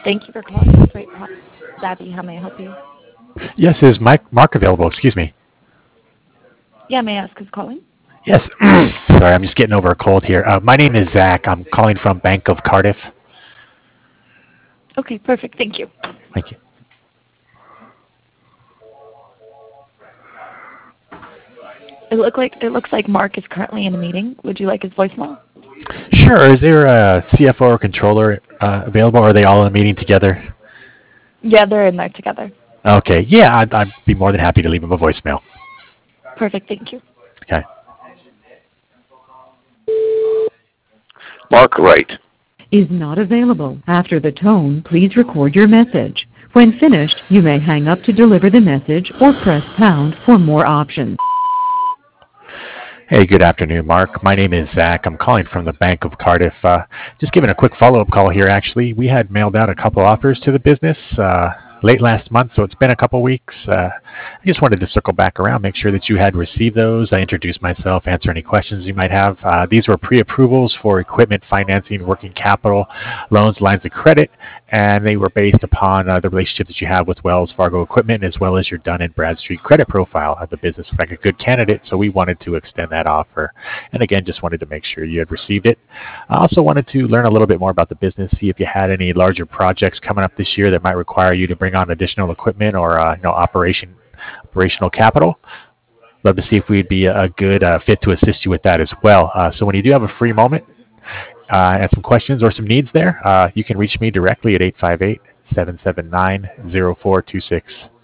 Thank you for calling this rate. Abby, how may I help you? Yes, is Mark available? Excuse me. Yeah, may I ask who's calling? Yes. Sorry, I'm just getting over a cold here. My name is Zach. I'm calling from Bank of Cardiff. Okay, perfect. Thank you. Thank you. It looks like Mark is currently in a meeting. Would you like his voicemail? Sure. Is there a CFO or controller available, or are they all in a meeting together? Yeah, they're in there together. Okay. Yeah, I'd be more than happy to leave him a voicemail. Perfect. Thank you. Okay. Mark Wright is not available. After the tone, please record your message. When finished, you may hang up to deliver the message or press pound for more options. Hey, good afternoon, Mark. My name is Zach. I'm calling from the Bank of Cardiff. Just giving a quick follow-up call here, actually. We had mailed out a couple offers to the business late last month, so it's been a couple weeks. I just wanted to circle back around, make sure that you had received those. I introduce myself, answer any questions you might have. These were pre-approvals for equipment financing, working capital, loans, lines of credit, and they were based upon the relationship that you have with Wells Fargo Equipment, as well as your Dun & Bradstreet credit profile. The business was like a good candidate, so we wanted to extend that offer. And again, just wanted to make sure you had received it. I also wanted to learn a little bit more about the business, see if you had any larger projects coming up this year that might require you to bring on additional equipment or operational capital. Love to see if we'd be a good fit to assist you with that as well. So when you do have a free moment and some questions or some needs there, you can reach me directly at 858-779-0426.